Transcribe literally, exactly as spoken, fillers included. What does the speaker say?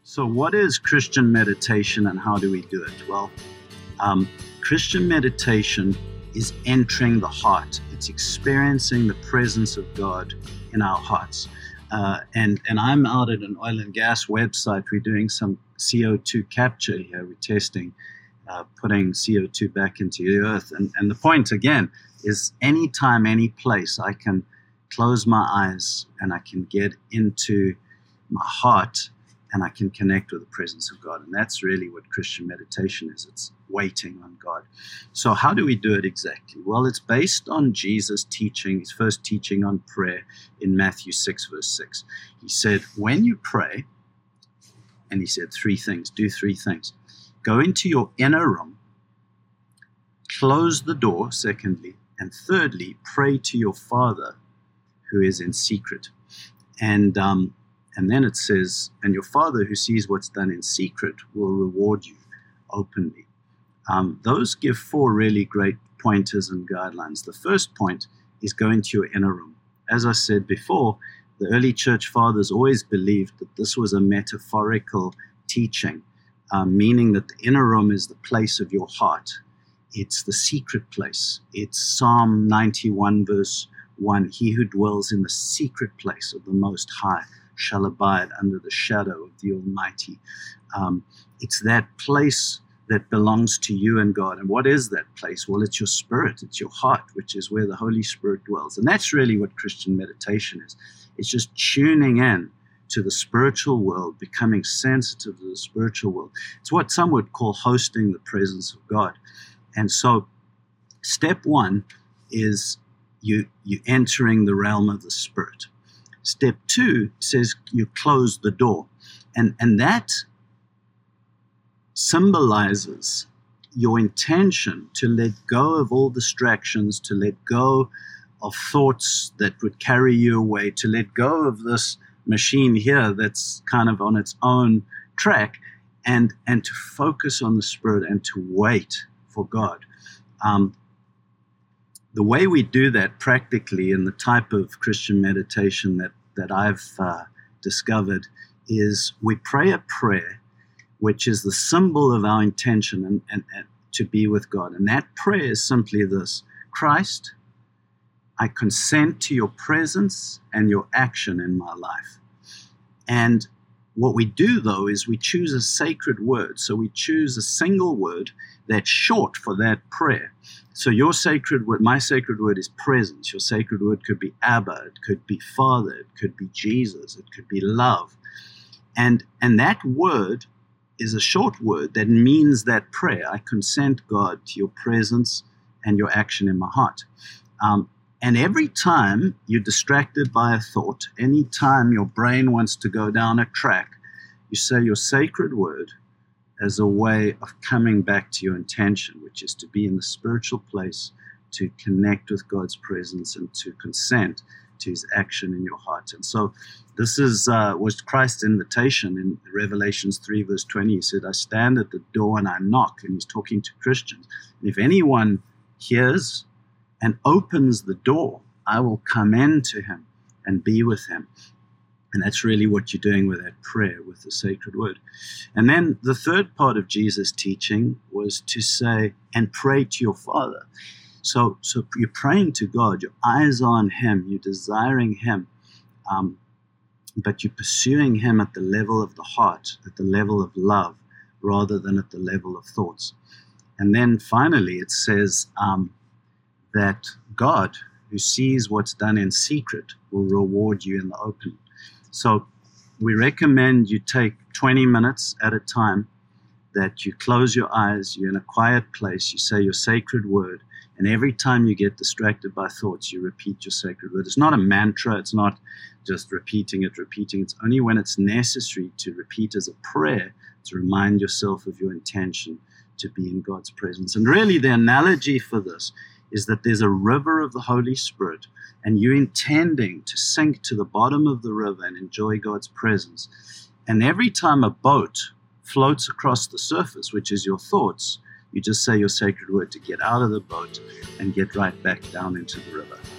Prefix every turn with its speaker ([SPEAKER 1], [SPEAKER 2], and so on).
[SPEAKER 1] So what is Christian meditation and how do we do it? Well, um, Christian meditation is entering the heart. It's experiencing the presence of God in our hearts. Uh, and, and I'm out at an oil and gas website. We're doing some C O two capture here. We're testing, uh, putting C O two back into the earth. And, and the point, again, is anytime, any place, I can close my eyes and I can get into my heart and I can connect with the presence of God. And that's really what Christian meditation is. It's waiting on God. So how do we do it exactly? Well, it's based on Jesus' teaching, his first teaching on prayer in Matthew six, verse six. He said, when you pray, and he said three things, do three things. Go into your inner room, close the door, secondly, and thirdly, pray to your Father who is in secret. And um, and then it says, and your Father who sees what's done in secret will reward you openly. Um, those give four really great pointers and guidelines. The first point is go into your inner room. As I said before, the early church fathers always believed that this was a metaphorical teaching, um, meaning that the inner room is the place of your heart. It's the secret place. It's Psalm ninety-one, verse one. He who dwells in the secret place of the Most High shall abide under the shadow of the Almighty. Um, it's that place that belongs to you and God. And what is that place? Well, it's your spirit. It's your heart, which is where the Holy Spirit dwells. And that's really what Christian meditation is. It's just tuning in to the spiritual world, becoming sensitive to the spiritual world. It's what some would call hosting the presence of God. And so step one is you, you entering the realm of the Spirit. Step two says you close the door. And, and that symbolizes your intention to let go of all distractions, to let go of thoughts that would carry you away, to let go of this machine here that's kind of on its own track, and, and to focus on the Spirit and to wait for God. Um, the way we do that practically in the type of Christian meditation that, that I've uh, discovered is we pray a prayer which is the symbol of our intention and, and, and to be with God. And that prayer is simply this: Christ, I consent to your presence and your action in my life. And what we do, though, is we choose a sacred word. So we choose a single word that's short for that prayer. So your sacred word, my sacred word is presence. Your sacred word could be Abba, it could be Father, it could be Jesus, it could be love. And, and that word is a short word that means that prayer. I consent, God, to your presence and your action in my heart. Um, and every time you're distracted by a thought, any time your brain wants to go down a track, you say your sacred word as a way of coming back to your intention, which is to be in the spiritual place, to connect with God's presence and to consent to his action in your heart. And so this is uh, was Christ's invitation in Revelations three, verse twenty. He said, I stand at the door and I knock. And he's talking to Christians. And if anyone hears and opens the door, I will come into him and be with him. And that's really what you're doing with that prayer, with the sacred word. And then the third part of Jesus' teaching was to say, and pray to your Father. So, so you're praying to God, your eyes are on him, you're desiring him, um, but you're pursuing him at the level of the heart, at the level of love, rather than at the level of thoughts. And then finally it says um, that God, who sees what's done in secret, will reward you in the open. So we recommend you take twenty minutes at a time, that you close your eyes, you're in a quiet place, you say your sacred word, and every time you get distracted by thoughts, you repeat your sacred word. It's not a mantra, it's not just repeating it, repeating. It's only when it's necessary to repeat as a prayer to remind yourself of your intention to be in God's presence. And really the analogy for this is that there's a river of the Holy Spirit, and you're intending to sink to the bottom of the river and enjoy God's presence. And every time a boat floats across the surface, which is your thoughts, you just say your sacred word to get out of the boat and get right back down into the river.